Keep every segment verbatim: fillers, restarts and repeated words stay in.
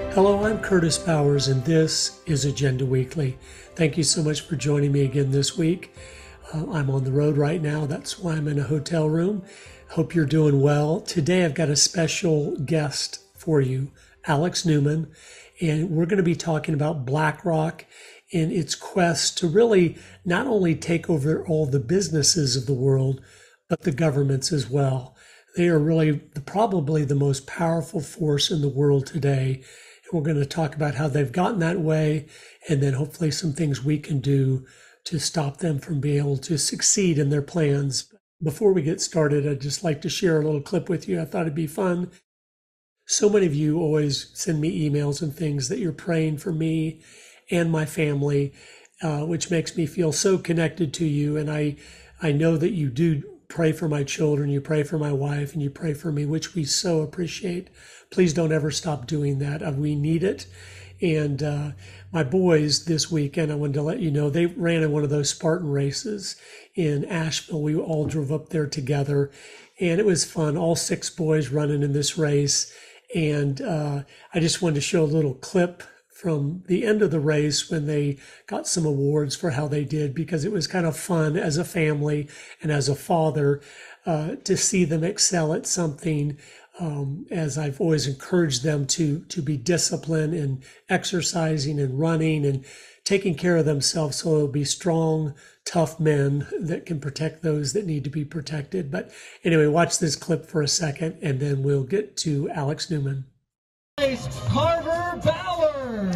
Hello, I'm Curtis Bowers, and this is Agenda Weekly. Thank you so much for joining me again this week. Uh, I'm on the road right now. That's why I'm in a hotel room. Hope you're doing well. Today, I've got a special guest for you, Alex Newman, and we're going to be talking about BlackRock in its quest to really not only take over all the businesses of the world, but the governments as well. They are really the, probably the most powerful force in the world today. And we're going to talk about how they've gotten that way, and then hopefully some things we can do to stop them from being able to succeed in their plans. Before we get started, I'd just like to share a little clip with you. I thought it'd be fun. So many of you always send me emails and things that you're praying for me and my family, uh, which makes me feel so connected to you. And I, I know that you do pray for my children, you pray for my wife, and you pray for me, which we so appreciate. Please don't ever stop doing that. Uh, we need it. And uh, my boys this weekend, I wanted to let you know, they ran in one of those Spartan races in Asheville. We all drove up there together, and it was fun. All six boys running in this race. And uh, I just wanted to show a little clip from the end of the race when they got some awards for how they did, because it was kind of fun as a family and as a father uh, to see them excel at something. Um, as I've always encouraged them to to be disciplined in exercising and running and taking care of themselves, so they'll be strong, tough men that can protect those that need to be protected. But anyway, watch this clip for a second, and then we'll get to Alex Newman. Carver Bowers.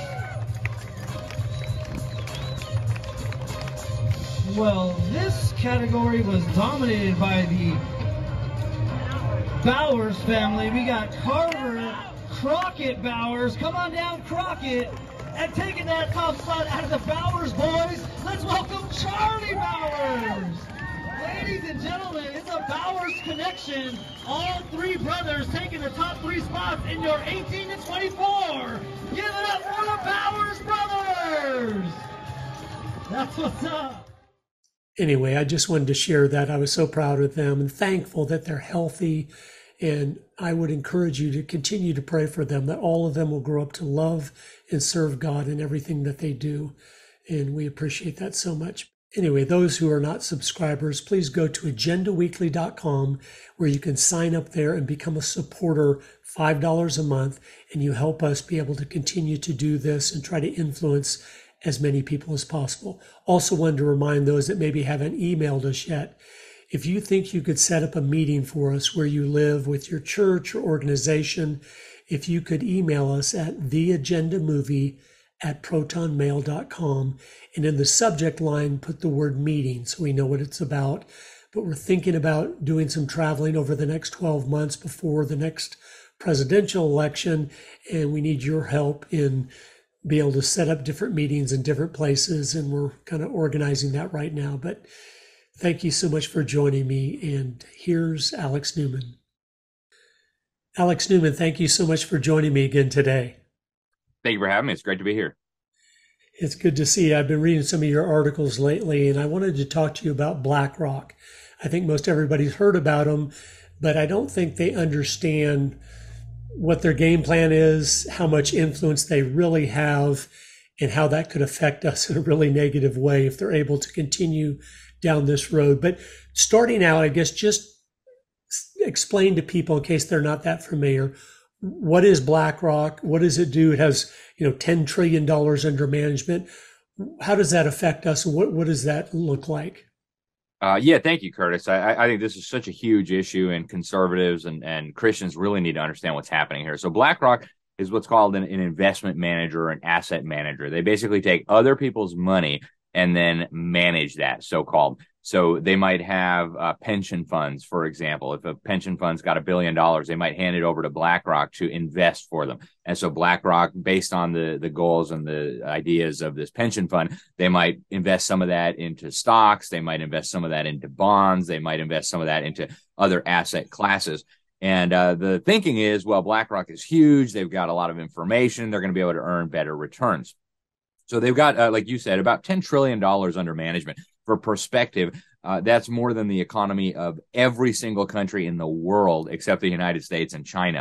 Well, this category was dominated by the Bowers family. We got Carver Crockett Bowers. Come on down, Crockett. And taking that top spot out of the Bowers boys, let's welcome Charlie Bowers. Ladies and gentlemen, it's a Bowers connection. All three brothers taking the top three spots in your eighteen to twenty-four. Give it up for the Bowers brothers. That's what's up. Anyway, I just wanted to share that. I was so proud of them and thankful that they're healthy. And I would encourage you to continue to pray for them, that all of them will grow up to love and serve God in everything that they do. And we appreciate that so much. Anyway, those who are not subscribers, please go to agenda weekly dot com, where you can sign up there and become a supporter, five dollars a month, and you help us be able to continue to do this and try to influence as many people as possible. Also wanted to remind those that maybe haven't emailed us yet, if you think you could set up a meeting for us where you live with your church or organization, if you could email us at the agenda movie at proton mail dot com, and in the subject line, put the word meeting so we know what it's about. But we're thinking about doing some traveling over the next twelve months before the next presidential election, and we need your help in being able to set up different meetings in different places, and we're kind of organizing that right now. But thank you so much for joining me, and here's Alex Newman. Alex Newman, thank you so much for joining me again today. Thank you for having me. It's great to be here. It's good to see you. I've been reading some of your articles lately, and I wanted to talk to you about BlackRock. I think most everybody's heard about them, but I don't think they understand what their game plan is, how much influence they really have, and how that could affect us in a really negative way if they're able to continue down this road. But starting out, I guess, just explain to people, in case they're not that familiar, what is BlackRock? What does it do? It has, you know, ten trillion dollars under management. How does that affect us? And what, what does that look like? Uh, yeah, thank you, Curtis. I, I think this is such a huge issue, and conservatives and, and Christians really need to understand what's happening here. So BlackRock is what's called an, an investment manager or an asset manager. They basically take other people's money and then manage that, so-called. So they might have uh, pension funds, for example. If a pension fund's got a billion dollars, they might hand it over to BlackRock to invest for them. And so BlackRock, based on the, the goals and the ideas of this pension fund, they might invest some of that into stocks. They might invest some of that into bonds. They might invest some of that into other asset classes. And uh, the thinking is, well, BlackRock is huge. They've got a lot of information. They're going to be able to earn better returns. So they've got, uh, like you said, about ten trillion dollars under management. For perspective, uh, that's more than the economy of every single country in the world except the United States and China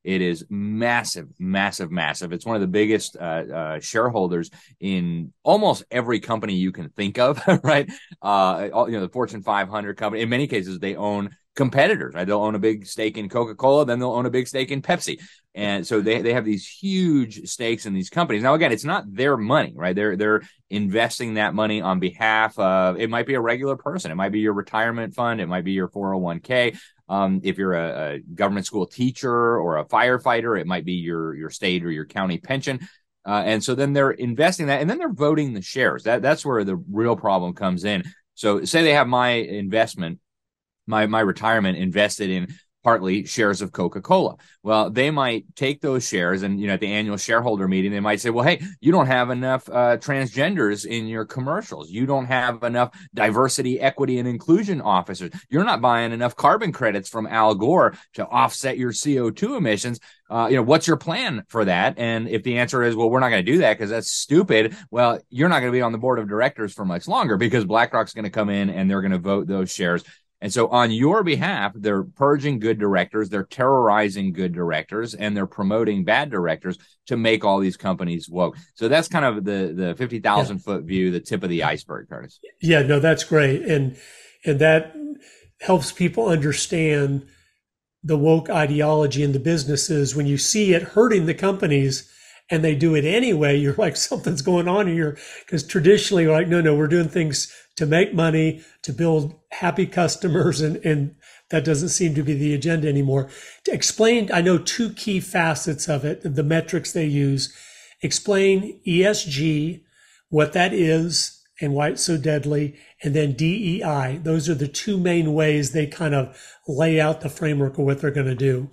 It is massive, massive, massive. It's one of the biggest uh, uh, shareholders in almost every company you can think of, right? Uh, all, you know, the Fortune five hundred company. In many cases, they own competitors, right? They'll own a big stake in Coca-Cola, then they'll own a big stake in Pepsi. And so they, they have these huge stakes in these companies. Now, again, it's not their money, right? They're, they're investing that money on behalf of, it might be a regular person. It might be your retirement fund. It might be your four oh one k. Um, if you're a, a government school teacher or a firefighter, it might be your, your state or your county pension. Uh, and so then they're investing that, and then they're voting the shares. That, that's where the real problem comes in. So say they have my investment, my my retirement invested in partly shares of Coca-Cola. Well, they might take those shares and, you know, at the annual shareholder meeting, they might say, well, hey, you don't have enough uh, transgenders in your commercials. You don't have enough diversity, equity, and inclusion officers. You're not buying enough carbon credits from Al Gore to offset your C O two emissions. Uh, you know, what's your plan for that? And if the answer is, well, we're not going to do that because that's stupid, well, you're not going to be on the board of directors for much longer because BlackRock's going to come in and they're going to vote those shares. And so on your behalf, they're purging good directors, they're terrorizing good directors, and they're promoting bad directors to make all these companies woke. So that's kind of the, the fifty thousand yeah. foot view, the tip of the iceberg, Curtis. Yeah, no, that's great. And, and that helps people understand the woke ideology in the businesses. When you see it hurting the companies and they do it anyway, you're like, something's going on here. Because traditionally, you're like, no, no, we're doing things to make money, to build happy customers, and, and that doesn't seem to be the agenda anymore. To explain, I know two key facets of it, the metrics they use. Explain E S G, what that is and why it's so deadly, and then D E I. Those are the two main ways they kind of lay out the framework of what they're going to do.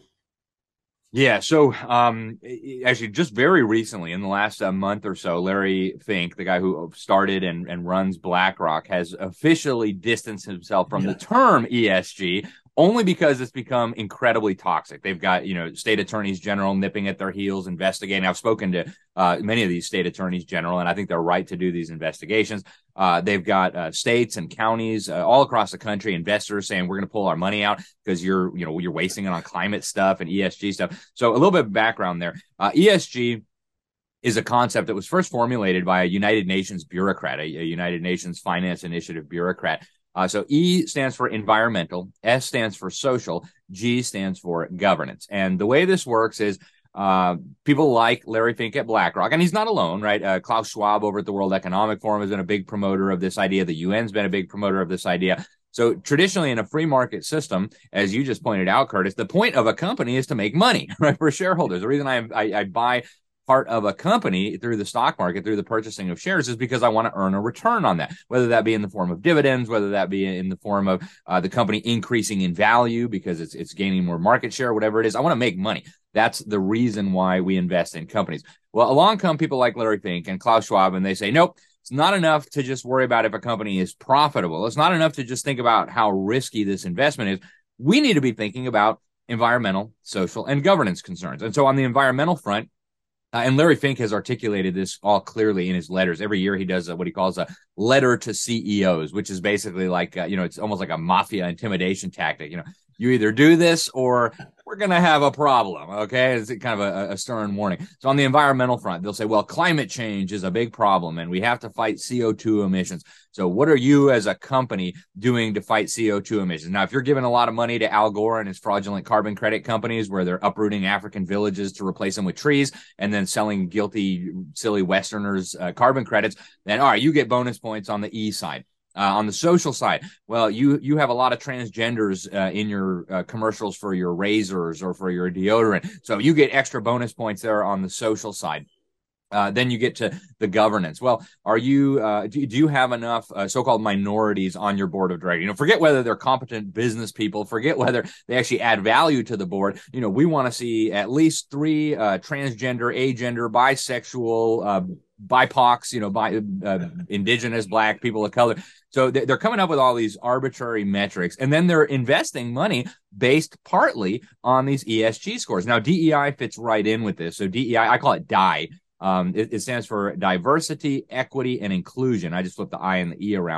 Yeah. So, um, actually, just very recently, in the last uh, month or so, Larry Fink, the guy who started and, and runs BlackRock, has officially distanced himself from yeah. the term E S G, only because it's become incredibly toxic. They've got, you know, state attorneys general nipping at their heels, investigating. I've spoken to uh, many of these state attorneys general, and I think they're right to do these investigations. Uh, they've got uh, states and counties uh, all across the country, investors saying we're going to pull our money out because you're, you know, you're wasting it on climate stuff and E S G stuff. So a little bit of background there. Uh, E S G is a concept that was first formulated by a United Nations bureaucrat, a, a United Nations Finance Initiative bureaucrat. Uh, so E stands for environmental, S stands for social, G stands for governance. And the way this works is uh, people like Larry Fink at BlackRock, and he's not alone, right? Uh, Klaus Schwab over at the World Economic Forum has been a big promoter of this idea. The U N's been a big promoter of this idea. So traditionally in a free market system, as you just pointed out, Curtis, the point of a company is to make money, right, for shareholders. The reason I, I, I buy part of a company through the stock market, through the purchasing of shares, is because I want to earn a return on that, whether that be in the form of dividends, whether that be in the form of uh, the company increasing in value because it's it's gaining more market share, whatever it is. I want to make money. That's the reason why we invest in companies. Well, along come people like Larry Fink and Klaus Schwab, and they say, nope, it's not enough to just worry about if a company is profitable. It's not enough to just think about how risky this investment is. We need to be thinking about environmental, social, and governance concerns. And so on the environmental front, Uh, and Larry Fink has articulated this all clearly in his letters. Every year he does a, what he calls a letter to C E Os, which is basically like, uh, you know, it's almost like a mafia intimidation tactic. You know, you either do this or we're going to have a problem. Okay. It's kind of a, a stern warning. So on the environmental front, they'll say, well, climate change is a big problem and we have to fight C O two emissions. So what are you as a company doing to fight C O two emissions? Now, if you're giving a lot of money to Al Gore and his fraudulent carbon credit companies where they're uprooting African villages to replace them with trees and then selling guilty, silly Westerners uh, carbon credits, then all right, you get bonus points on the E side. Uh, on the social side, well, you you have a lot of transgenders uh, in your uh, commercials for your razors or for your deodorant. So you get extra bonus points there on the social side. Uh, then you get to the governance. Well, are you, uh, do, do you have enough uh, so-called minorities on your board of directors? You know, forget whether they're competent business people, forget whether they actually add value to the board. You know, we want to see at least three uh, transgender, agender, bisexual, uh, B I P O Cs, you know, by uh, indigenous, black, people of color. So they're coming up with all these arbitrary metrics, and then they're investing money based partly on these E S G scores. Now, D E I fits right in with this. So D E I, I call it D I. Um, it, it stands for diversity, equity, and inclusion. I just flipped the I and the E around.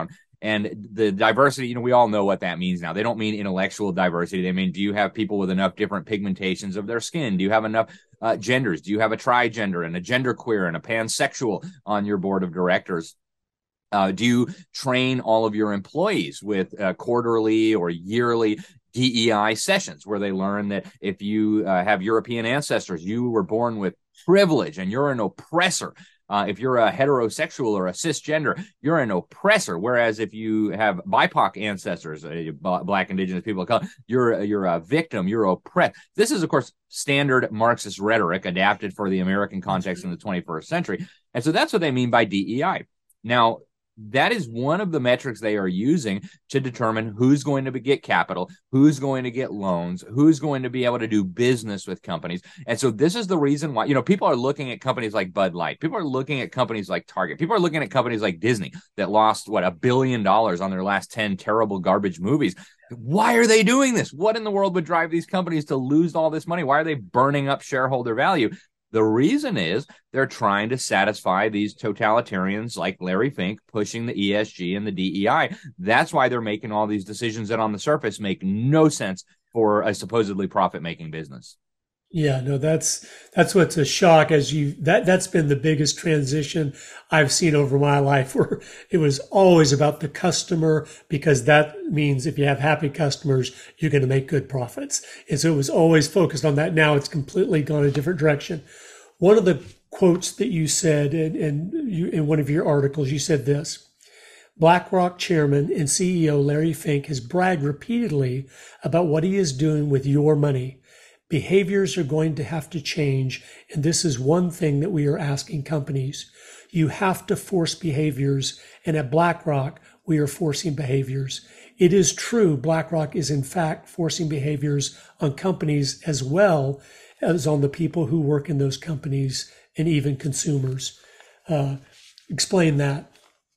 And the diversity, you know, we all know what that means now. They don't mean intellectual diversity. They mean, do you have people with enough different pigmentations of their skin? Do you have enough uh, genders? Do you have a trigender and a genderqueer and a pansexual on your board of directors? Uh, do you train all of your employees with uh, quarterly or yearly D E I sessions where they learn that if you uh, have European ancestors, you were born with privilege and you're an oppressor? Uh, if you're a heterosexual or a cisgender, you're an oppressor. Whereas if you have B I P O C ancestors, uh, Black, Indigenous people of color, you're, you're a victim, you're oppressed. This is, of course, standard Marxist rhetoric adapted for the American context in the twenty-first century. And so that's what they mean by D E I. Now, that is one of the metrics they are using to determine who's going to get capital, who's going to get loans, who's going to be able to do business with companies. And so this is the reason why, you know, people are looking at companies like Bud Light. People are looking at companies like Target. People are looking at companies like Disney that lost, what, a billion dollars on their last ten terrible garbage movies. Why are they doing this? What in the world would drive these companies to lose all this money? Why are they burning up shareholder value? The reason is they're trying to satisfy these totalitarians like Larry Fink pushing the E S G and the D E I. That's why they're making all these decisions that on the surface make no sense for a supposedly profit-making business. Yeah, no, that's that's what's a shock as you that that's been the biggest transition I've seen over my life, where it was always about the customer, because that means if you have happy customers, you're going to make good profits. And so it was always focused on that. Now it's completely gone a different direction. One of the quotes that you said in, in, you, in one of your articles, you said this: BlackRock chairman and C E O Larry Fink has bragged repeatedly about what he is doing with your money. Behaviors are going to have to change, and this is one thing that we are asking companies. You have to force behaviors, and at BlackRock, we are forcing behaviors. It is true BlackRock is in fact forcing behaviors on companies as well as on the people who work in those companies and even consumers. Uh, explain that.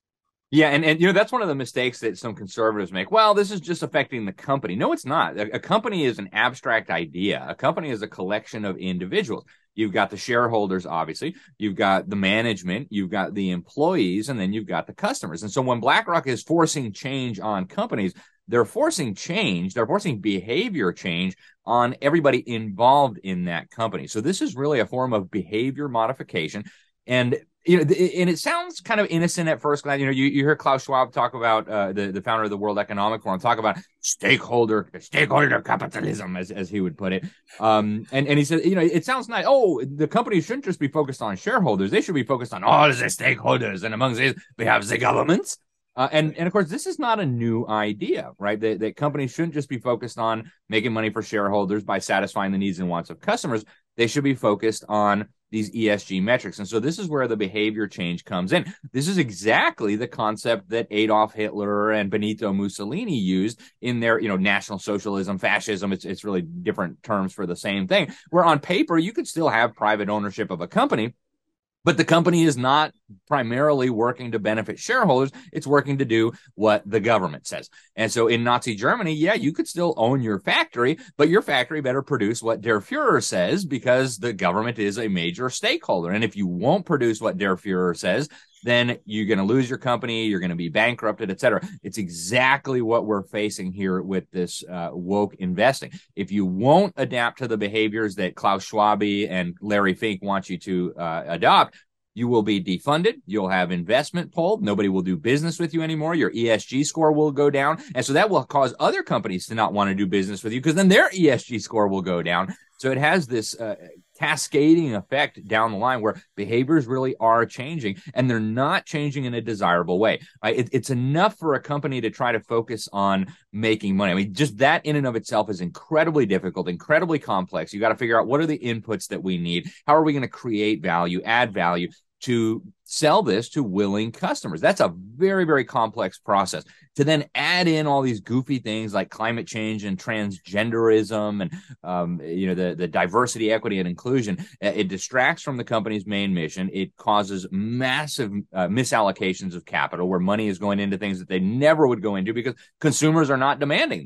Yeah, and, and you know, that's one of the mistakes that some conservatives make. Well, this is just affecting the company. No, it's not. A, a company is an abstract idea. A company is a collection of individuals. You've got the shareholders, obviously. You've got the management. You've got the employees, and then you've got the customers. And so when BlackRock is forcing change on companies, they're forcing change. They're forcing behavior change on everybody involved in that company. So this is really a form of behavior modification. And you know, and it sounds kind of innocent at first. You know, you, you hear Klaus Schwab talk about uh, the the founder of the World Economic Forum talk about stakeholder stakeholder capitalism, as as he would put it. Um, and and he said, you know, it sounds nice. Oh, the company shouldn't just be focused on shareholders; they should be focused on all the stakeholders, and among these we have the governments. Uh, and, and of course, this is not a new idea, right? That, that companies shouldn't just be focused on making money for shareholders by satisfying the needs and wants of customers. They should be focused on these E S G metrics. And so this is where the behavior change comes in. This is exactly the concept that Adolf Hitler and Benito Mussolini used in their, you know, National Socialism, fascism. It's, it's really different terms for the same thing, where on paper, you could still have private ownership of a company, but the company is not primarily working to benefit shareholders. It's working to do what the government says. And so in Nazi Germany, yeah, you could still own your factory, but your factory better produce what Der Fuhrer says, because the government is a major stakeholder. And if you won't produce what Der Fuhrer says, then you're going to lose your company, you're going to be bankrupted, et cetera. It's exactly what we're facing here with this uh, woke investing. If you won't adapt to the behaviors that Klaus Schwab and Larry Fink want you to uh, adopt, you will be defunded. You'll have investment pulled. Nobody will do business with you anymore. Your E S G score will go down. And so that will cause other companies to not want to do business with you, because then their E S G score will go down. So it has this uh, cascading effect down the line where behaviors really are changing, and they're not changing in a desirable way. Right? It, it's enough for a company to try to focus on making money. I mean, just that in and of itself is incredibly difficult, incredibly complex. You got to figure out what are the inputs that we need? How are we going to create value, add value to sell this to willing customers? That's a very, very complex process. To then add in all these goofy things like climate change and transgenderism and, um, you know, the, the diversity, equity, and inclusion, it distracts from the company's main mission. It causes massive uh, misallocations of capital, where money is going into things that they never would go into because consumers are not demanding them.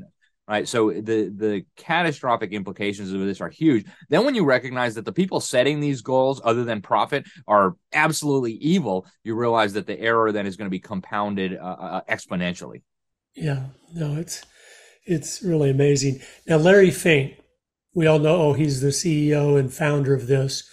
right? So the the catastrophic implications of this are huge. Then when you recognize that the people setting these goals, other than profit, are absolutely evil, you realize that the error then is going to be compounded uh, uh, exponentially. Yeah, no, it's it's really amazing. Now, Larry Fink, we all know, oh, he's the C E O and founder of this,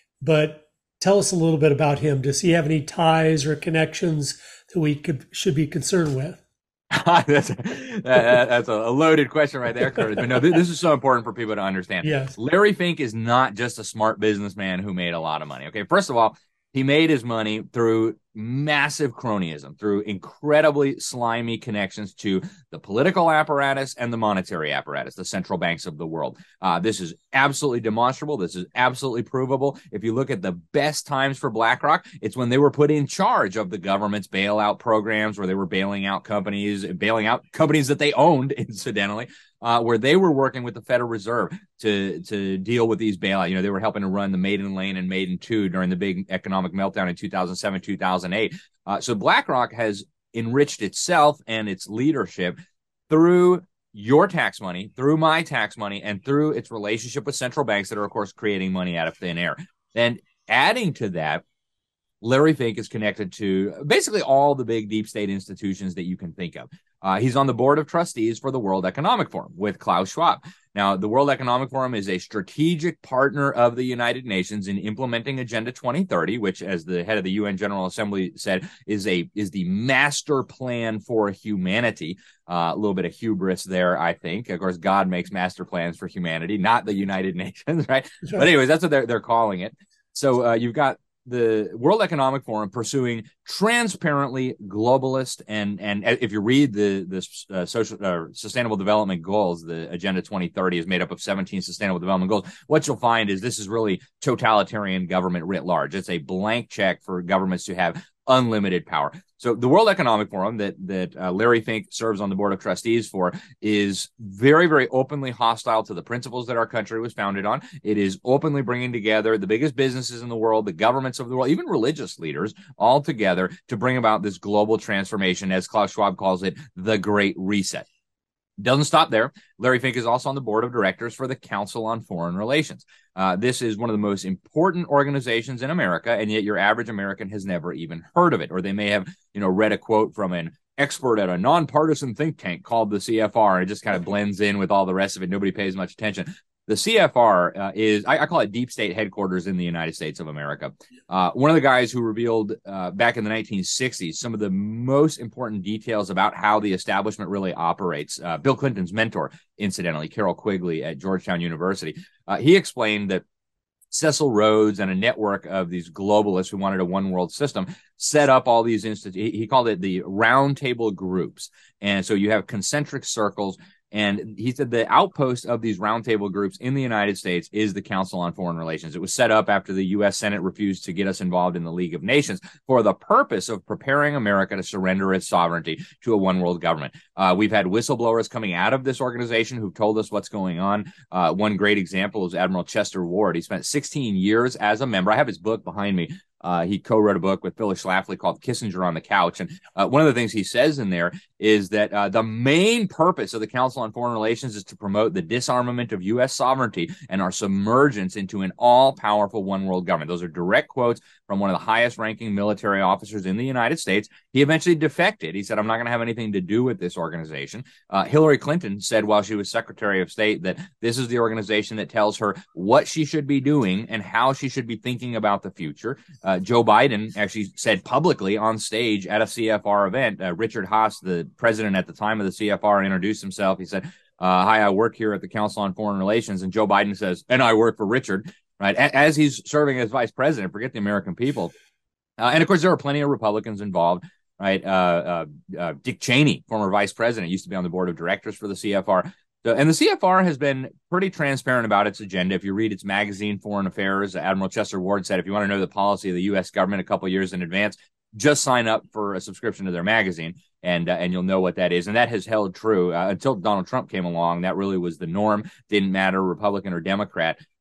but tell us a little bit about him. Does he have any ties or connections that we could should be concerned with? that's a, that, that's a loaded question right there, Curtis. But no, this, this is so important for people to understand. Yes. Larry Fink is not just a smart businessman who made a lot of money. Okay, first of all, he made his money through massive cronyism, through incredibly slimy connections to the political apparatus and the monetary apparatus, the central banks of the world. Uh, this is absolutely demonstrable. This is absolutely provable. If you look at the best times for BlackRock, it's when they were put in charge of the government's bailout programs, where they were bailing out companies, bailing out companies that they owned, incidentally. Uh, where they were working with the Federal Reserve to to deal with these bailouts. You know, they were helping to run the Maiden Lane and Maiden two during the big economic meltdown in two thousand seven, two thousand eight. Uh, so BlackRock has enriched itself and its leadership through your tax money, through my tax money, and through its relationship with central banks that are, of course, creating money out of thin air. And adding to that, Larry Fink is connected to basically all the big deep state institutions that you can think of. Uh, he's on the board of trustees for the World Economic Forum with Klaus Schwab. Now, the World Economic Forum is a strategic partner of the United Nations in implementing Agenda twenty thirty, which, as the head of the U N General Assembly said, is a is the master plan for humanity. Uh, a little bit of hubris there, I think. Of course, God makes master plans for humanity, not the United Nations, right? Sure. But anyways, that's what they're they're calling it. So uh, you've got the World Economic Forum pursuing transparently globalist and and if you read the the uh, social uh, sustainable development goals, the Agenda twenty thirty is made up of seventeen sustainable development goals. What you'll find is this is really totalitarian government writ large. It's a blank check for governments to have unlimited power. So the World Economic Forum that that uh, Larry Fink serves on the board of trustees for is very, very openly hostile to the principles that our country was founded on. It is openly bringing together the biggest businesses in the world, the governments of the world, even religious leaders, all together to bring about this global transformation, as Klaus Schwab calls it, the Great Reset. Doesn't stop there. Larry Fink is also on the board of directors for the Council on Foreign Relations. Uh, this is one of the most important organizations in America, and yet your average American has never even heard of it, or they may have, you know, read a quote from an expert at a nonpartisan think tank called the C F R, and it just kind of blends in with all the rest of it. Nobody pays much attention. The C F R uh, is, I, I call it deep state headquarters in the United States of America. Uh, one of the guys who revealed uh, back in the nineteen sixties some of the most important details about how the establishment really operates. Uh, Bill Clinton's mentor, incidentally, Carroll Quigley at Georgetown University, uh, he explained that Cecil Rhodes and a network of these globalists who wanted a one world system set up all these institutions. He called it the round table groups. And so you have concentric circles. And he said the outpost of these roundtable groups in the United States is the Council on Foreign Relations. It was set up after the U S Senate refused to get us involved in the League of Nations for the purpose of preparing America to surrender its sovereignty to a one world government. Uh, we've had whistleblowers coming out of this organization who've told us what's going on. Uh, one great example is Admiral Chester Ward. He spent sixteen years as a member. I have his book behind me. Uh, he co-wrote a book with Phyllis Schlafly called Kissinger on the Couch. And uh, one of the things he says in there is that uh, the main purpose of the Council on Foreign Relations is to promote the disarmament of U S sovereignty and our submergence into an all-powerful one-world government. Those are direct quotes from one of the highest-ranking military officers in the United States. He eventually defected. He said, I'm not going to have anything to do with this organization. Uh, Hillary Clinton said while she was Secretary of State that this is the organization that tells her what she should be doing and how she should be thinking about the future. Uh, Joe Biden actually said publicly on stage at a C F R event, uh, Richard Haas, the president at the time of the C F R, introduced himself. He said, uh, hi, I work here at the Council on Foreign Relations. And Joe Biden says, and I work for Richard, right? A- as he's serving as vice president, forget the American people. Uh, and of course, there are plenty of Republicans involved, right? Uh, uh, uh, Dick Cheney, former vice president, used to be on the board of directors for the C F R. So, and the C F R has been pretty transparent about its agenda. If you read its magazine, Foreign Affairs, Admiral Chester Ward said, if you want to know the policy of the U S government a couple of years in advance, just sign up for a subscription to their magazine, and uh, and you'll know what that is. And that has held true uh, until Donald Trump came along. That really was the norm. Didn't matter Republican or Democrat.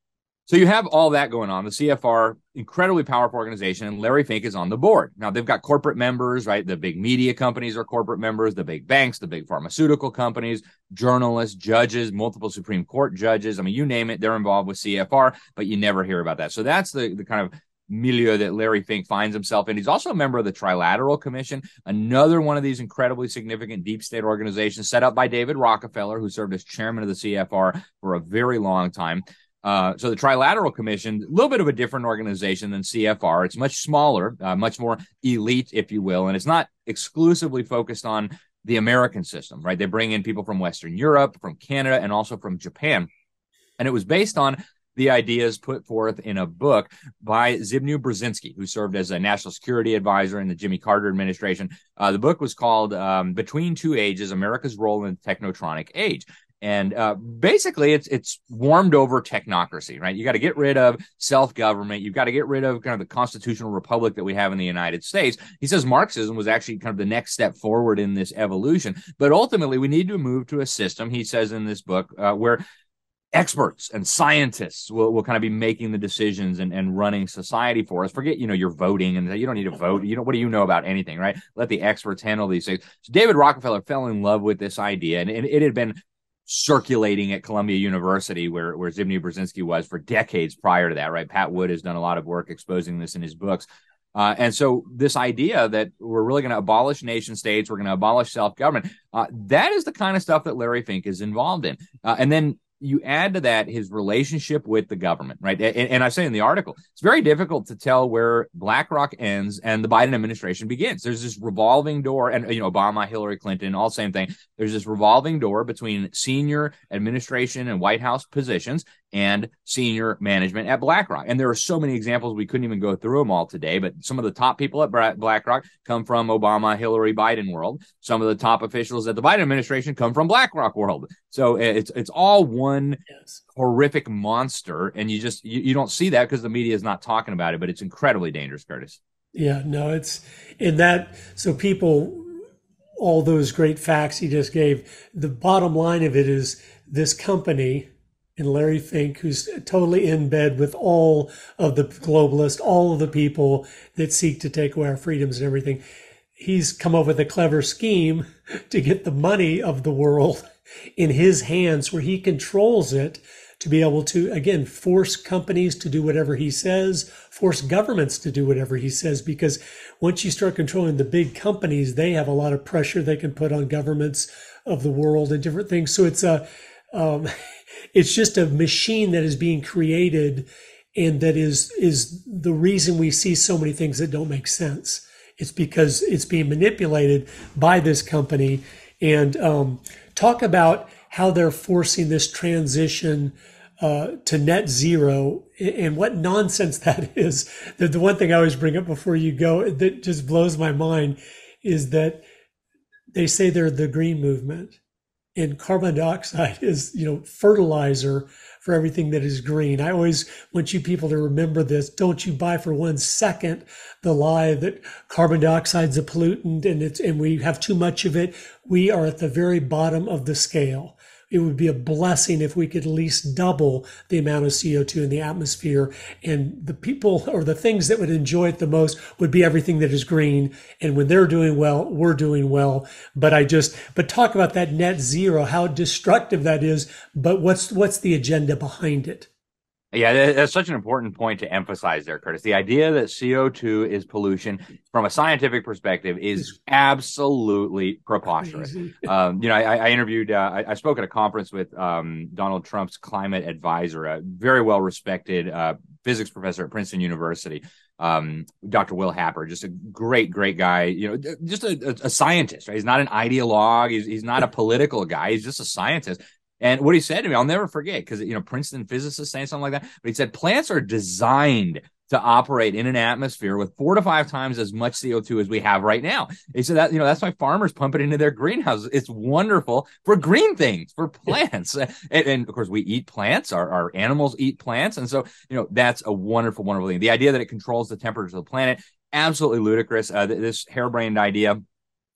So you have all that going on. The C F R, incredibly powerful organization, and Larry Fink is on the board. Now, they've got corporate members, right? The big media companies are corporate members, the big banks, the big pharmaceutical companies, journalists, judges, multiple Supreme Court judges. I mean, you name it, they're involved with C F R, but you never hear about that. So that's the, the kind of milieu that Larry Fink finds himself in. He's also a member of the Trilateral Commission, another one of these incredibly significant deep state organizations set up by David Rockefeller, who served as chairman of the C F R for a very long time. Uh, so the Trilateral Commission, a little bit of a different organization than C F R. It's much smaller, uh, much more elite, if you will, and it's not exclusively focused on the American system, right? They bring in people from Western Europe, from Canada, and also from Japan. And it was based on the ideas put forth in a book by Zbigniew Brzezinski, who served as a national security advisor in the Jimmy Carter administration. Uh, the book was called um, Between Two Ages, America's Role in the Technotronic Age. And uh, basically, it's it's warmed over technocracy, right? You got to get rid of self-government. You've got to get rid of kind of the constitutional republic that we have in the United States. He says Marxism was actually kind of the next step forward in this evolution. But ultimately, we need to move to a system, he says in this book, uh, where experts and scientists will, will kind of be making the decisions and, and running society for us. Forget, you know, you're voting and you don't need to vote. You know, what do you know about anything, right? Let the experts handle these things. So David Rockefeller fell in love with this idea, and, and it had been circulating at Columbia University, where, where Zbigniew Brzezinski was for decades prior to that, right? Pat Wood has done a lot of work exposing this in his books. Uh, and so this idea that we're really going to abolish nation states, we're going to abolish self-government, uh, that is the kind of stuff that Larry Fink is involved in. Uh, and then you add to that his relationship with the government, right? And, and I say in the article, it's very difficult to tell where BlackRock ends and the Biden administration begins. There's this revolving door, and, you know, Obama, Hillary Clinton, all same thing. There's this revolving door between senior administration and White House positions and senior management at BlackRock. And there are so many examples, we couldn't even go through them all today, but some of the top people at BlackRock come from Obama, Hillary, Biden world. Some of the top officials at the Biden administration come from BlackRock world. So it's it's all one yes. horrific monster, and you just you, you don't see that because the media is not talking about it, but it's incredibly dangerous, Curtis. Yeah, no, it's in that. So people, all those great facts he just gave, the bottom line of it is this company and Larry Fink, who's totally in bed with all of the globalists, all of the people that seek to take away our freedoms and everything. He's come up with a clever scheme to get the money of the world in his hands, where he controls it to be able to, again, force companies to do whatever he says, force governments to do whatever he says, because once you start controlling the big companies, they have a lot of pressure they can put on governments of the world and different things. So it's a, um, it's just a machine that is being created, and that is, is the reason we see so many things that don't make sense. It's because it's being manipulated by this company. And um, talk about how they're forcing this transition uh, to net zero, and what nonsense that is. The, the one thing I always bring up before you go that just blows my mind is that they say they're the green movement, and carbon dioxide is, you know, fertilizer for everything that is green. I always want you people to remember this. Don't you buy for one second the lie that carbon dioxide is a pollutant and it's, and we have too much of it. We are at the very bottom of the scale. It would be a blessing if we could at least double the amount of C O two in the atmosphere. And the people, or the things that would enjoy it the most, would be everything that is green. And when they're doing well, we're doing well. But I just, but talk about that net zero, how destructive that is. But what's, what's the agenda behind it? Yeah, that's such an important point to emphasize there, Curtis. The idea that C O two is pollution from a scientific perspective is absolutely preposterous. Um, you know, I, I interviewed, uh, I, I spoke at a conference with um, Donald Trump's climate advisor, a very well-respected uh, physics professor at Princeton University, um, Doctor Will Happer, just a great, great guy, you know, just a, a scientist, right? He's not an ideologue. He's, he's not a political guy. He's just a scientist. And what he said to me, I'll never forget, because, you know, Princeton physicists saying something like that, but he said plants are designed to operate in an atmosphere with four to five times as much C O two as we have right now. He said that, you know, that's why farmers pump it into their greenhouses. It's wonderful for green things, for plants. and, and of course, we eat plants, our, our animals eat plants. And so, you know, that's a wonderful, wonderful thing. The idea that it controls the temperature of the planet, absolutely ludicrous. Uh, this harebrained idea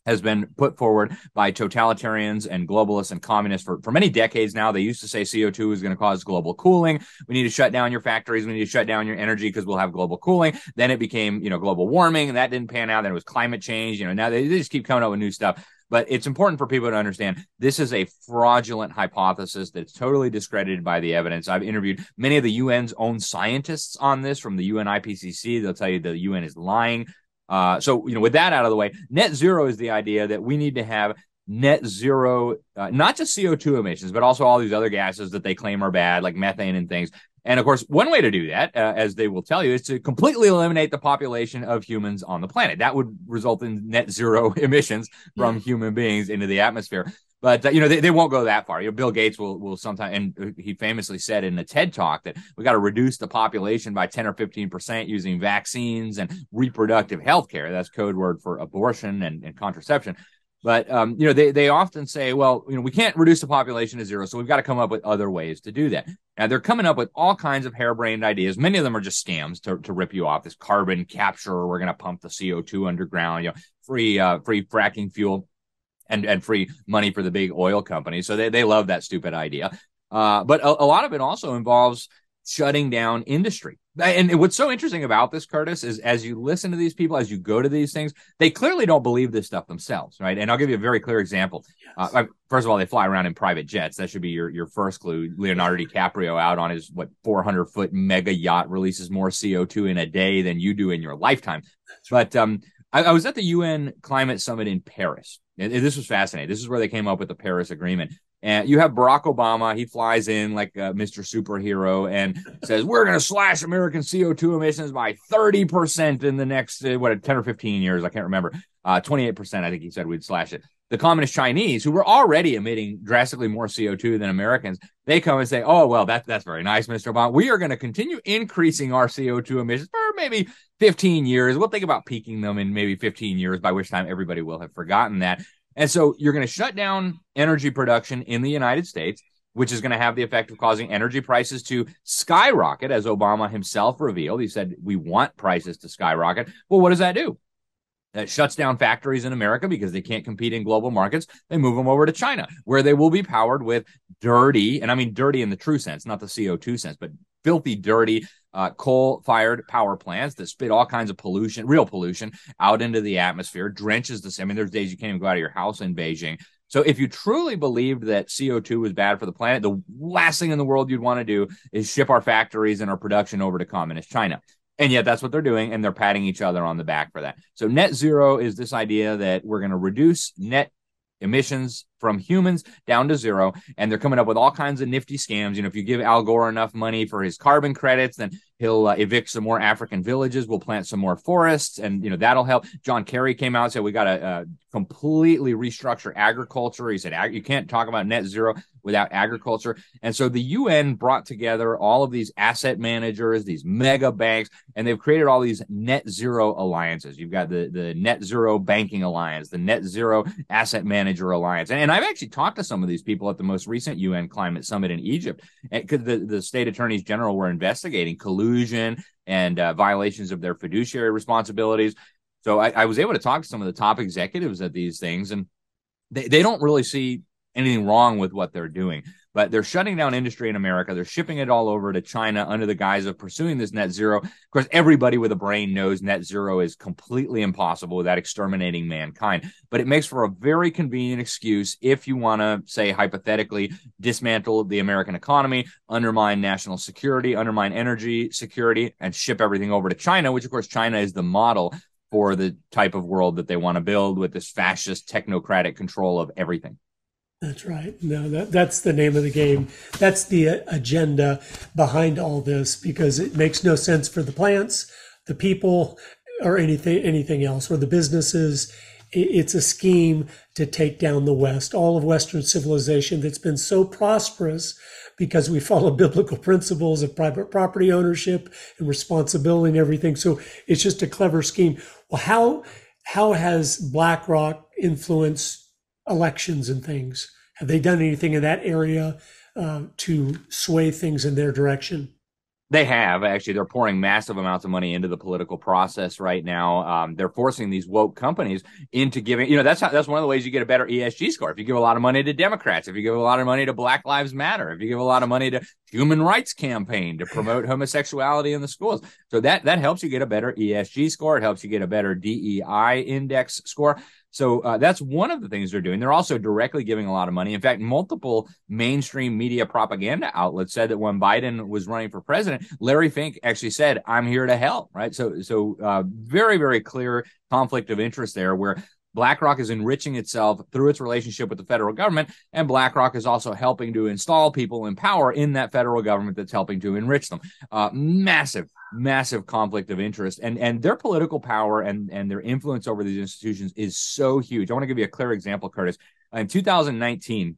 has been put forward by totalitarians and globalists and communists for, for many decades now. They used to say C O two is going to cause global cooling. We need to shut down your factories. We need to shut down your energy because we'll have global cooling. Then it became, you know, global warming, and that didn't pan out. Then it was climate change. You know, now they, they just keep coming up with new stuff. But it's important for people to understand this is a fraudulent hypothesis that's totally discredited by the evidence. I've interviewed many of the U N's own scientists on this from the U N I P C C. They'll tell you the U N is lying. Uh, so, you know, with that out of the way, net zero is the idea that we need to have net zero, uh, not just C O two emissions, but also all these other gases that they claim are bad, like methane and things. And of course, one way to do that, uh, as they will tell you, is to completely eliminate the population of humans on the planet. That would result in net zero emissions from human beings into the atmosphere. But, uh, you know, they, they won't go that far. You know, Bill Gates will will sometime, and he famously said in a TED talk that we got to reduce the population by ten or fifteen percent using vaccines and reproductive health care. That's code word for abortion and, and contraception. But, um, you know, they, they often say, well, you know, we can't reduce the population to zero, so we've got to come up with other ways to do that. Now, they're coming up with all kinds of harebrained ideas. Many of them are just scams to, to rip you off. This carbon capture, we're going to pump the C O two underground, you know, free uh, free fracking fuel. And, and free money for the big oil companies. So they, they love that stupid idea. Uh, but a, a lot of it also involves shutting down industry. And what's so interesting about this, Curtis, is as you listen to these people, as you go to these things, they clearly don't believe this stuff themselves, right? And I'll give you a very clear example. Yes. Uh, first of all, they fly around in private jets. That should be your, your first clue. Leonardo DiCaprio out on his, what, four hundred foot mega yacht releases more C O two in a day than you do in your lifetime. But um, I, I was at the U N Climate Summit in Paris. And this was fascinating. This is where they came up with the Paris Agreement. And you have Barack Obama. He flies in like uh, Mister Superhero and says, we're going to slash American C O two emissions by thirty percent in the next, uh, what, ten or fifteen years. I can't remember. Uh, twenty-eight percent, I think he said we'd slash it. The communist Chinese, who were already emitting drastically more C O two than Americans, they come and say, oh, well, that, that's very nice, Mister Obama. We are going to continue increasing our C O two emissions for maybe fifteen years. We'll think about peaking them in maybe fifteen years, by which time everybody will have forgotten that. And so you're going to shut down energy production in the United States, which is going to have the effect of causing energy prices to skyrocket, as Obama himself revealed. He said, we want prices to skyrocket. Well, what does that do? That shuts down factories in America because they can't compete in global markets. They move them over to China, where they will be powered with dirty, and I mean dirty in the true sense, not the C O two sense, but filthy, dirty uh, coal-fired power plants that spit all kinds of pollution, real pollution, out into the atmosphere, drenches the, I mean, there's days you can't even go out of your house in Beijing. So if you truly believed that C O two was bad for the planet, the last thing in the world you'd want to do is ship our factories and our production over to communist China. And yet that's what they're doing, and they're patting each other on the back for that. So net zero is this idea that we're going to reduce net emissions from humans down to zero, and they're coming up with all kinds of nifty scams. You know, if you give Al Gore enough money for his carbon credits, then he'll uh, evict some more African villages. We'll plant some more forests, and, you know, that'll help. John Kerry came out and said we got to uh, completely restructure agriculture. He said ag- you can't talk about net zero without agriculture. And so the U N brought together all of these asset managers, these mega banks, and they've created all these net zero alliances. You've got the, the net zero banking alliance, the net zero asset manager alliance. And, and I've actually talked to some of these people at the most recent U N climate summit in Egypt, because the, the state attorneys general were investigating collusion and uh, violations of their fiduciary responsibilities. So I, I was able to talk to some of the top executives at these things, and they, they don't really see anything wrong with what they're doing. But they're shutting down industry in America. They're shipping it all over to China under the guise of pursuing this net zero. Of course, everybody with a brain knows net zero is completely impossible without exterminating mankind. But it makes for a very convenient excuse if you want to, say, hypothetically, dismantle the American economy, undermine national security, undermine energy security, and ship everything over to China, which, of course, China is the model for the type of world that they want to build with this fascist technocratic control of everything. That's right. No, that, that's the name of the game. That's the uh, agenda behind all this, because it makes no sense for the plants, the people, or anything, anything else, or the businesses. It's a scheme to take down the West, all of Western civilization that's been so prosperous because we follow biblical principles of private property ownership and responsibility and everything. So it's just a clever scheme. Well, how, how has BlackRock influenced elections and things? Have they done anything in that area uh, to sway things in their direction? They have actually. They're pouring massive amounts of money into the political process right now. Um, they're forcing these woke companies into giving. You know, that's how, that's one of the ways you get a better E S G score. If you give a lot of money to Democrats, if you give a lot of money to Black Lives Matter, if you give a lot of money to Human Rights Campaign to promote homosexuality in the schools, so that that helps you get a better E S G score. It helps you get a better D E I index score. So uh, that's one of the things they're doing. They're also directly giving a lot of money. In fact, multiple mainstream media propaganda outlets said that when Biden was running for president, Larry Fink actually said, "I'm here to help." Right. So, so uh, very, very clear conflict of interest there, where BlackRock is enriching itself through its relationship with the federal government, and BlackRock is also helping to install people in power in that federal government that's helping to enrich them. Uh, massive, massive conflict of interest, and and their political power and and their influence over these institutions is so huge. I want to give you a clear example, Curtis. In two thousand nineteen,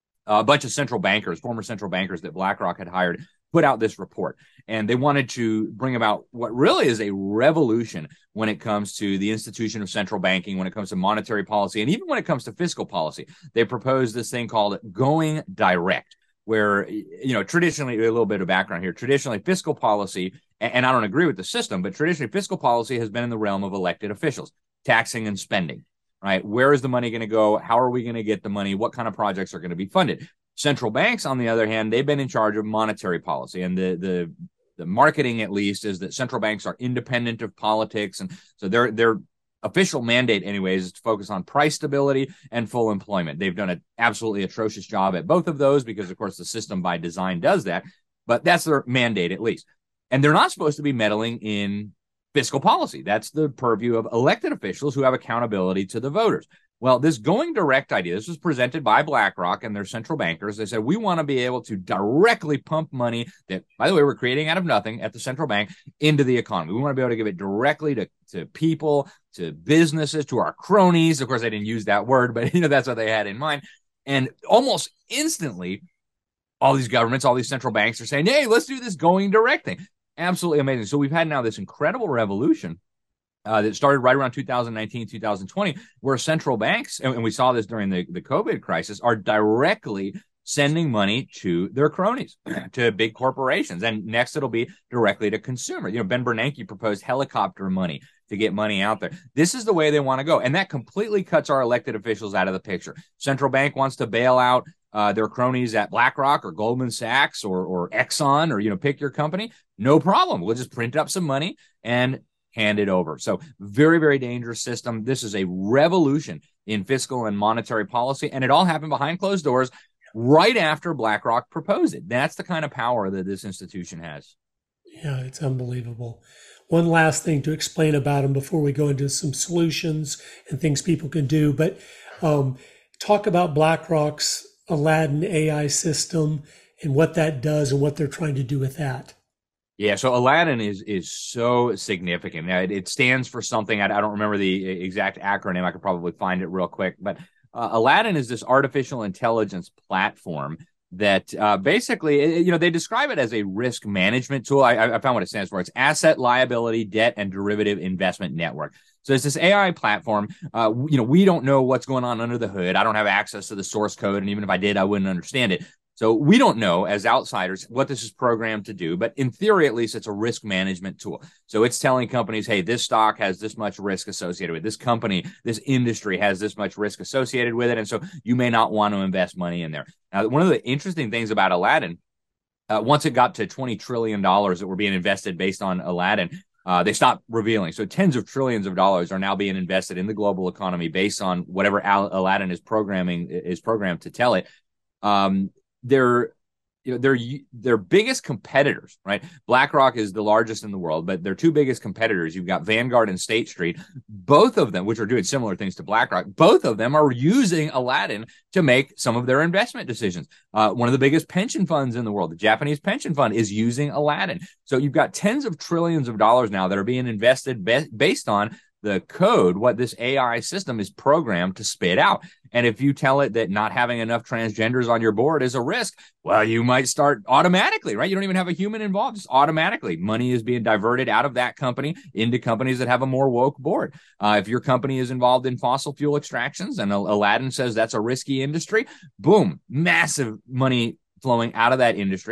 a bunch of central bankers, former central bankers that BlackRock had hired, put out this report, and they wanted to bring about what really is a revolution when it comes to the institution of central banking, when it comes to monetary policy, and even when it comes to fiscal policy. They proposed this thing called going direct, where, you know, traditionally, a little bit of background here, traditionally fiscal policy, and I don't agree with the system, but traditionally fiscal policy has been in the realm of elected officials, taxing and spending, right? Where is the money going to go? How are we going to get the money? What kind of projects are going to be funded? Central banks, on the other hand, they've been in charge of monetary policy, and the the the marketing, at least, is that central banks are independent of politics, and so their their official mandate, anyways, is to focus on price stability and full employment. They've done an absolutely atrocious job at both of those because, of course, the system by design does that, but that's their mandate, at least. And they're not supposed to be meddling in fiscal policy. That's the purview of elected officials who have accountability to the voters. Well, this going direct idea, this was presented by BlackRock and their central bankers. They said, we want to be able to directly pump money that, by the way, we're creating out of nothing at the central bank into the economy. We want to be able to give it directly to, to people, to businesses, to our cronies. Of course, they didn't use that word, but you know that's what they had in mind. And almost instantly, all these governments, all these central banks are saying, hey, let's do this going direct thing. Absolutely amazing. So we've had now this incredible revolution Uh, that started right around two thousand nineteen, two thousand twenty, where central banks, and, and we saw this during the, the COVID crisis, are directly sending money to their cronies, to big corporations. And next it'll be directly to consumers. You know, Ben Bernanke proposed helicopter money to get money out there. This is the way they want to go. And that completely cuts our elected officials out of the picture. Central bank wants to bail out uh, their cronies at BlackRock or Goldman Sachs or, or Exxon, or, you know, pick your company. No problem. We'll just print up some money and hand it over. So very, very dangerous system. This is a revolution in fiscal and monetary policy, and it all happened behind closed doors right after BlackRock proposed it. That's the kind of power that this institution has. Yeah, it's unbelievable. One last thing to explain about them before we go into some solutions and things people can do, but um, talk about BlackRock's Aladdin A I system and what that does and what they're trying to do with that. Yeah, so Aladdin is is so significant. Now, it, it stands for something. I, I don't remember the exact acronym. I could probably find it real quick. But uh, Aladdin is this artificial intelligence platform that uh, basically, you know, they describe it as a risk management tool. I, I found what it stands for. It's Asset, Liability, Debt, and Derivative Investment Network. So it's this A I platform. Uh, you know, we don't know what's going on under the hood. I don't have access to the source code, and even if I did, I wouldn't understand it. So we don't know as outsiders what this is programmed to do, but in theory, at least, it's a risk management tool. So it's telling companies, hey, this stock has this much risk associated with it. This company, this industry has this much risk associated with it. And so you may not want to invest money in there. Now, one of the interesting things about Aladdin, uh, once it got to twenty trillion dollars that were being invested based on Aladdin, Uh, they stopped revealing. So tens of trillions of dollars are now being invested in the global economy based on whatever Al- Aladdin is programming is programmed to tell it. Um, they're, you know, they're their biggest competitors, right? BlackRock is the largest in the world, but their two biggest competitors, you've got Vanguard and State Street, both of them, which are doing similar things to BlackRock, both of them are using Aladdin to make some of their investment decisions. Uh, one of the biggest pension funds in the world, the Japanese pension fund, is using Aladdin. So you've got tens of trillions of dollars now that are being invested be- based on the code, what this A I system is programmed to spit out. And if you tell it that not having enough transgenders on your board is a risk, well, you might start automatically, right? You don't even have a human involved. Just automatically, money is being diverted out of that company into companies that have a more woke board. Uh, if your company is involved in fossil fuel extractions and Aladdin says that's a risky industry, boom, massive money flowing out of that industry.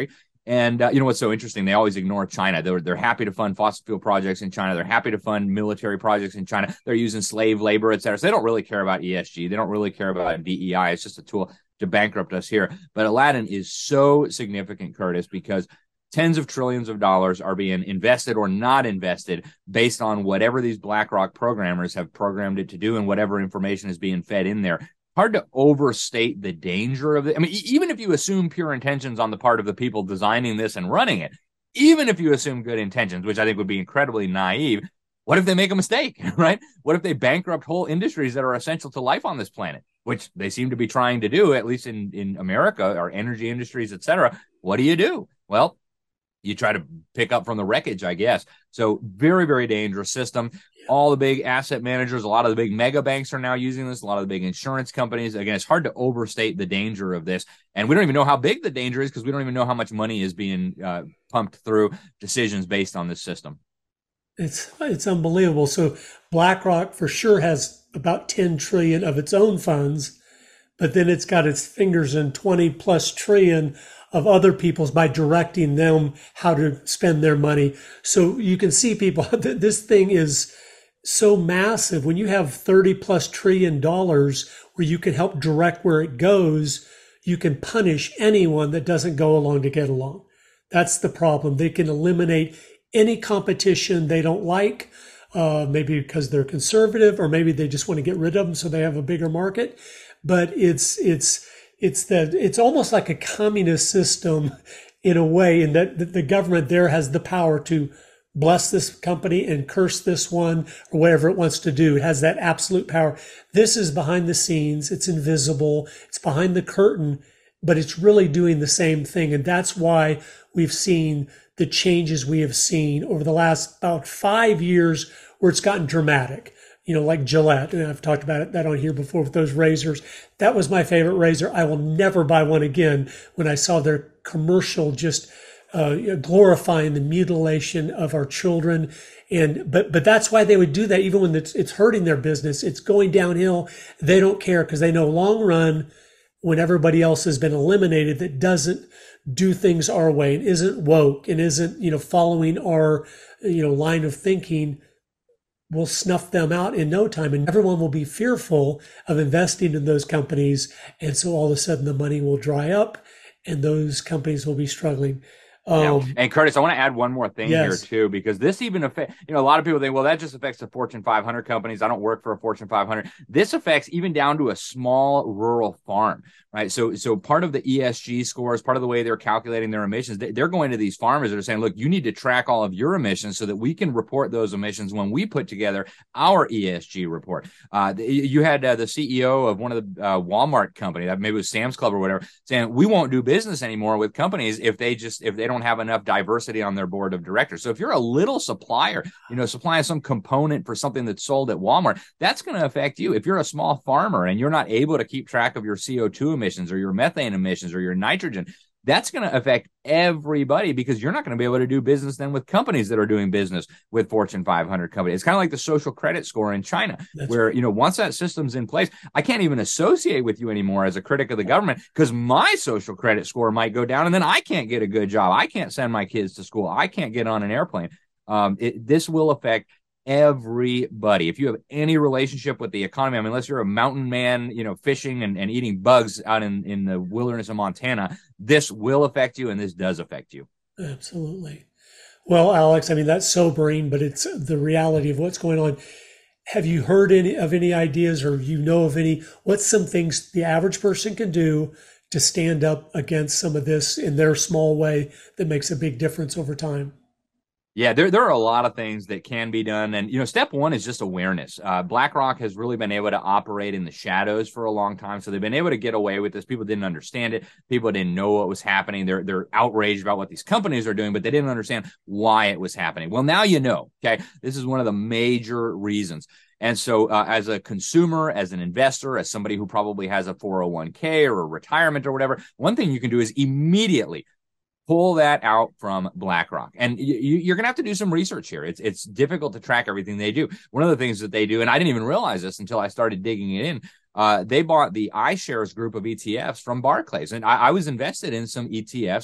And uh, you know what's so interesting? They always ignore China. They're, they're happy to fund fossil fuel projects in China. They're happy to fund military projects in China. They're using slave labor, et cetera. So they don't really care about E S G. They don't really care about D E I. It's just a tool to bankrupt us here. But Aladdin is so significant, Curtis, because tens of trillions of dollars are being invested or not invested based on whatever these BlackRock programmers have programmed it to do and whatever information is being fed in there. Hard to overstate the danger of it. I mean, even if you assume pure intentions on the part of the people designing this and running it, even if you assume good intentions, which I think would be incredibly naive, what if they make a mistake, right? What if they bankrupt whole industries that are essential to life on this planet, which they seem to be trying to do, at least in, in America, our energy industries, et cetera. What do you do? Well, you try to pick up from the wreckage, I guess. So very, very dangerous system. All the big asset managers, a lot of the big mega banks are now using this. A lot of the big insurance companies. Again, it's hard to overstate the danger of this. And we don't even know how big the danger is because we don't even know how much money is being uh, pumped through decisions based on this system. It's it's unbelievable. So BlackRock for sure has about ten trillion of its own funds, but then it's got its fingers in twenty plus trillion of other people's by directing them how to spend their money. So you can see, people, that this thing is so massive. When you have thirty plus trillion dollars where you can help direct where it goes, you can punish anyone that doesn't go along to get along. That's the problem. They can eliminate any competition they don't like, uh, maybe because they're conservative, or maybe they just want to get rid of them so they have a bigger market. But it's it's it's that it's almost like a communist system in a way, in that the government there has the power to bless this company and curse this one, or whatever it wants to do. It has that absolute power. This is behind the scenes. It's invisible. It's behind the curtain, but it's really doing the same thing. And that's why we've seen the changes we have seen over the last about five years where it's gotten dramatic. You know, like Gillette, and I've talked about it, that on here before with those razors. That was my favorite razor. I will never buy one again. When I saw their commercial just uh, glorifying the mutilation of our children. And but but that's why they would do that, even when it's, it's hurting their business. It's going downhill. They don't care because they know long run, when everybody else has been eliminated that doesn't do things our way and isn't woke and isn't, you know, following our, you know, line of thinking, we'll snuff them out in no time, and everyone will be fearful of investing in those companies. And so all of a sudden the money will dry up and those companies will be struggling. Um, yeah. And Curtis, I want to add one more thing yes. here too, because this even affects, you know, a lot of people think, well, that just affects the Fortune five hundred companies. I don't work for a Fortune five hundred. This affects even down to a small rural farm, right? So, so part of the E S G scores, part of the way they're calculating their emissions, they're going to these farmers that are saying, look, you need to track all of your emissions so that we can report those emissions when we put together our E S G report. Uh, you had uh, the C E O of one of the uh, Walmart company, that maybe it was Sam's Club or whatever, saying we won't do business anymore with companies if they just, if they don't have enough diversity on their board of directors. So if you're a little supplier, you know, supplying some component for something that's sold at Walmart, that's going to affect you. If you're a small farmer and you're not able to keep track of your C O two emissions or your methane emissions or your nitrogen, that's going to affect everybody, because you're not going to be able to do business then with companies that are doing business with Fortune five hundred companies. It's kind of like the social credit score in China, that's where, right. you know, once that system's in place, I can't even associate with you anymore as a critic of the government, because my social credit score might go down and then I can't get a good job. I can't send my kids to school. I can't get on an airplane. Um, it, this will affect everybody. If you have any relationship with the economy, I mean, unless you're a mountain man, you know, fishing and, and eating bugs out in, in the wilderness of Montana, this will affect you, and this does affect you. Absolutely. Well, Alex, I mean, that's sobering, but it's the reality of what's going on. Have you heard any of any ideas, or you know of any, what's some things the average person can do to stand up against some of this in their small way that makes a big difference over time? Yeah, there there are a lot of things that can be done. And, you know, step one is just awareness. Uh, BlackRock has really been able to operate in the shadows for a long time. So they've been able to get away with this. People didn't understand it. People didn't know what was happening. They're, they're outraged about what these companies are doing, but they didn't understand why it was happening. Well, now you know, okay? This is one of the major reasons. And so uh, as a consumer, as an investor, as somebody who probably has a four oh one k or a retirement or whatever, one thing you can do is immediately pull that out from BlackRock. And you, you're going to have to do some research here. It's it's difficult to track everything they do. One of the things that they do, and I didn't even realize this until I started digging it in, uh, they bought the iShares group of E T Fs from Barclays. And I, I was invested in some E T Fs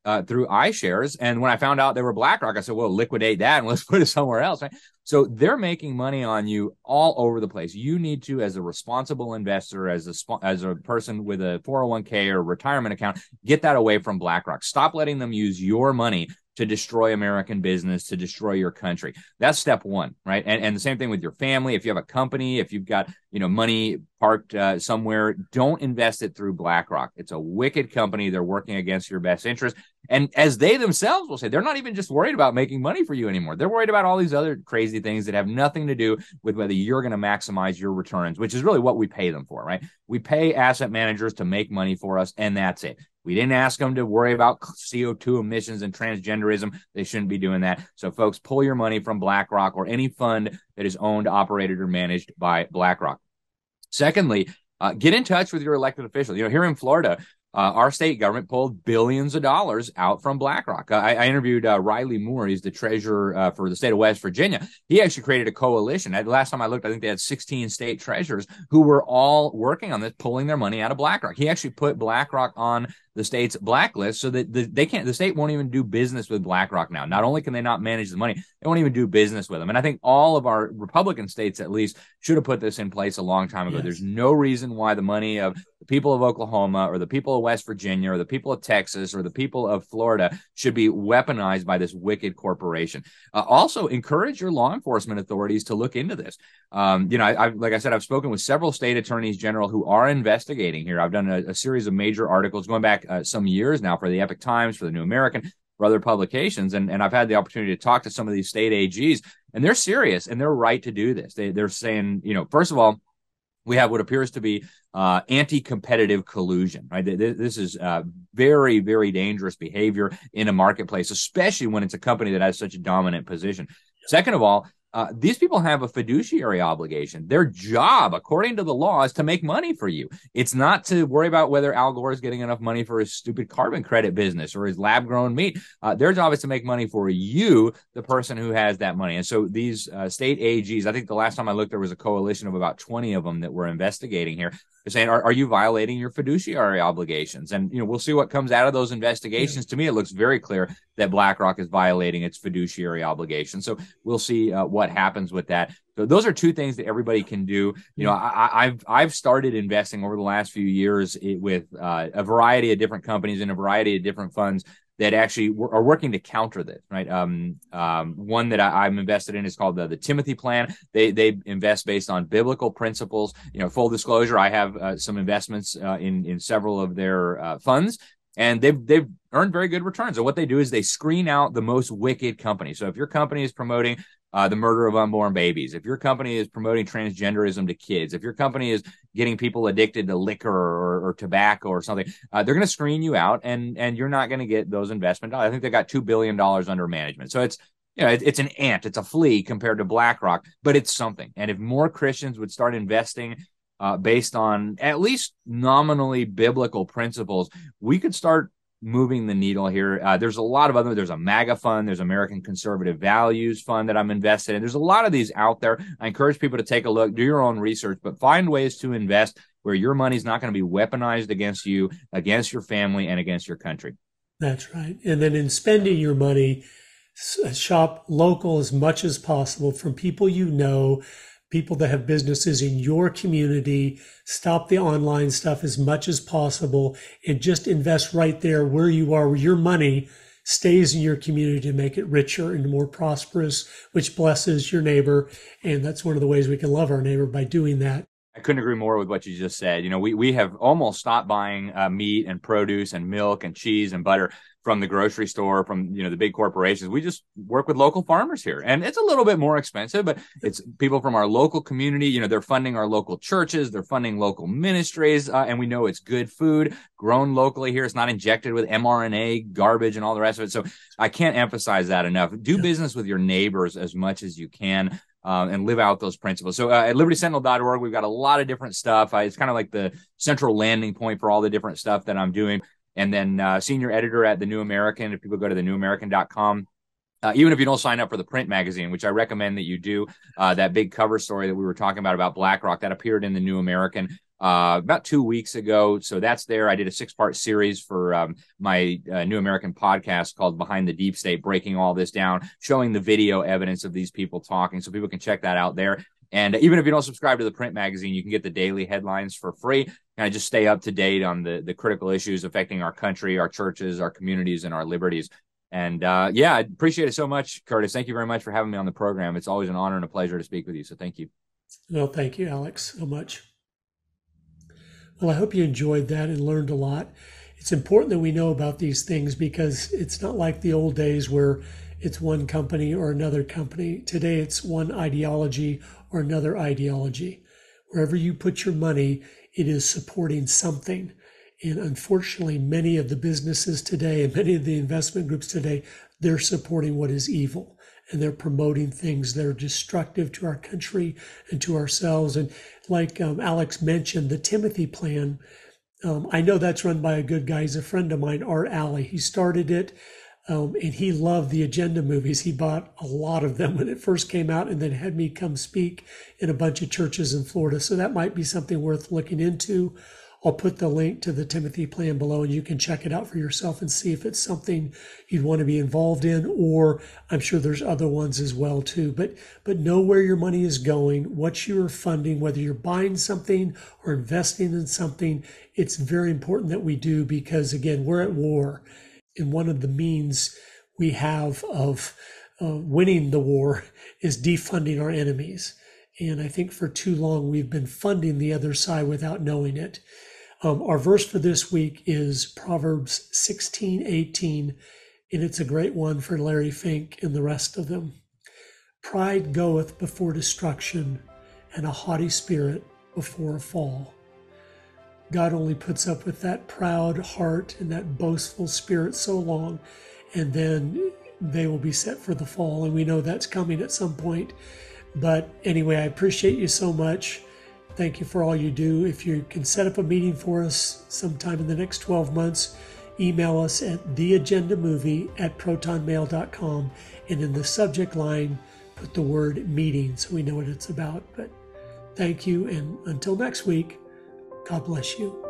uh, through iShares. And when I found out they were BlackRock, I said, well, liquidate that and let's put it somewhere else. Right? So they're making money on you all over the place. You need to, as a responsible investor, as a as a person with a four oh one k or retirement account, get that away from BlackRock. Stop letting them use your money to destroy American business, to destroy your country. That's step one, right? And and the same thing with your family. If you have a company, if you've got, you know, money parked uh, somewhere, don't invest it through BlackRock. It's a wicked company. They're working against your best interest. And as they themselves will say, they're not even just worried about making money for you anymore. They're worried about all these other crazy things that have nothing to do with whether you're going to maximize your returns, which is really what we pay them for, right? We pay asset managers to make money for us, and that's it. We didn't ask them to worry about C O two emissions and transgenderism. They shouldn't be doing that. So folks, pull your money from BlackRock or any fund that is owned, operated, or managed by BlackRock. Secondly, uh, get in touch with your elected officials. You know, here in Florida, Uh, our state government pulled billions of dollars out from BlackRock. Uh, I, I interviewed uh, Riley Moore. He's the treasurer uh, for the state of West Virginia. He actually created a coalition. The last time I looked, I think they had sixteen state treasurers who were all working on this, pulling their money out of BlackRock. He actually put BlackRock on the state's blacklist so that the, they can't, the state won't even do business with BlackRock now. Not only can they not manage the money, they won't even do business with them. And I think all of our Republican states, at least, should have put this in place a long time ago. Yes. There's no reason why the money of the people of Oklahoma or the people of West Virginia or the people of Texas or the people of Florida should be weaponized by this wicked corporation. Uh, also, encourage your law enforcement authorities to look into this. Um, you know, I, I've, like I said, I've spoken with several state attorneys general who are investigating here. I've done a, a series of major articles going back uh, some years now for the Epic Times, for the New American, for other publications. And, and I've had the opportunity to talk to some of these state A Gs, and they're serious and they're right to do this. They, they're saying, you know, first of all, we have what appears to be uh, anti-competitive collusion, right? This is uh, very, very dangerous behavior in a marketplace, especially when it's a company that has such a dominant position. Second of all, Uh, these people have a fiduciary obligation. Their job, according to the law, is to make money for you. It's not to worry about whether Al Gore is getting enough money for his stupid carbon credit business or his lab-grown meat. Uh, their job is to make money for you, the person who has that money. And so these uh, state A Gs, I think the last time I looked, there was a coalition of about twenty of them that were investigating here. They're saying, are, are you violating your fiduciary obligations? And, you know, we'll see what comes out of those investigations. Yeah. To me, it looks very clear that BlackRock is violating its fiduciary obligations. So we'll see uh, what happens with that. So those are two things that everybody can do. You know, I, I've I've started investing over the last few years with uh, a variety of different companies and a variety of different funds that actually are working to counter this, right? Um, um, one that I, I'm invested in is called the, the Timothy Plan. They they invest based on biblical principles. You know, full disclosure, I have uh, some investments uh, in in several of their uh, funds, and they've they've earned very good returns. And what they do is they screen out the most wicked companies. So if your company is promoting Uh, the murder of unborn babies, if your company is promoting transgenderism to kids, if your company is getting people addicted to liquor or, or tobacco or something, uh, they're going to screen you out, and and you're not going to get those investment dollars. I think they got two billion dollars under management. So it's, you know, it, it's an ant, it's a flea compared to BlackRock, but it's something. And if more Christians would start investing uh, based on at least nominally biblical principles, we could start moving the needle here. Uh, there's a lot of other, there's a MAGA fund, there's American Conservative Values Fund that I'm invested in. There's a lot of these out there. I encourage people to take a look, do your own research, but find ways to invest where your money's not going to be weaponized against you, against your family, and against your country. That's right. And then in spending your money, shop local as much as possible from people you know, people that have businesses in your community. Stop the online stuff as much as possible and just invest right there where you are, where your money stays in your community to make it richer and more prosperous, which blesses your neighbor. And that's one of the ways we can love our neighbor, by doing that. I couldn't agree more with what you just said. You know, we, we have almost stopped buying uh, meat and produce and milk and cheese and butter from the grocery store, from, you know, the big corporations. We just work with local farmers here, and it's a little bit more expensive, but it's people from our local community. You know, they're funding our local churches, they're funding local ministries, uh, and we know it's good food grown locally here. It's not injected with M R N A garbage and all the rest of it. So I can't emphasize that enough. Do business with your neighbors as much as you can. Um, and live out those principles. So uh, at liberty sentinel dot org, we've got a lot of different stuff. Uh, it's kind of like the central landing point for all the different stuff that I'm doing. And then uh, senior editor at The New American, if people go to the new american dot com, uh, even if you don't sign up for the print magazine, which I recommend that you do, uh, that big cover story that we were talking about, about BlackRock, that appeared in The New American. uh, about two weeks ago. So that's there. I did a six-part series for um, my uh, New American podcast called Behind the Deep State, breaking all this down, showing the video evidence of these people talking, so people can check that out there. And even if you don't subscribe to the print magazine, you can get the daily headlines for free. Kind of just stay up to date on the, the critical issues affecting our country, our churches, our communities, and our liberties. And uh, yeah, I appreciate it so much, Curtis. Thank you very much for having me on the program. It's always an honor and a pleasure to speak with you. So thank you. Well, thank you, Alex, so much. Well, I hope you enjoyed that and learned a lot. It's important that we know about these things because it's not like the old days where it's one company or another company. Today, it's one ideology or another ideology. Wherever you put your money, it is supporting something. And unfortunately, many of the businesses today and many of the investment groups today, they're supporting what is evil. And they're promoting things that are destructive to our country and to ourselves. And like um, Alex mentioned, the Timothy Plan, um, I know that's run by a good guy. He's a friend of mine, Art Alley. He started it. Um, and he loved the Agenda movies. He bought a lot of them when it first came out and then had me come speak in a bunch of churches in Florida. So that might be something worth looking into. I'll put the link to the Timothy Plan below and you can check it out for yourself and see if it's something you'd want to be involved in, or I'm sure there's other ones as well too. But but know where your money is going, what you're funding, whether you're buying something or investing in something. It's very important that we do because, again, we're at war. And one of the means we have of uh, winning the war is defunding our enemies. And I think for too long we've been funding the other side without knowing it. Um, our verse for this week is Proverbs sixteen eighteen, and it's a great one for Larry Fink and the rest of them. Pride goeth before destruction, and a haughty spirit before a fall. God only puts up with that proud heart and that boastful spirit so long, and then they will be set for the fall. And we know that's coming at some point. But anyway, I appreciate you so much. Thank you for all you do. If you can set up a meeting for us sometime in the next twelve months, email us at theagendamovie at protonmail dot com. And in the subject line, put the word meeting so we know what it's about. But thank you. And until next week, God bless you.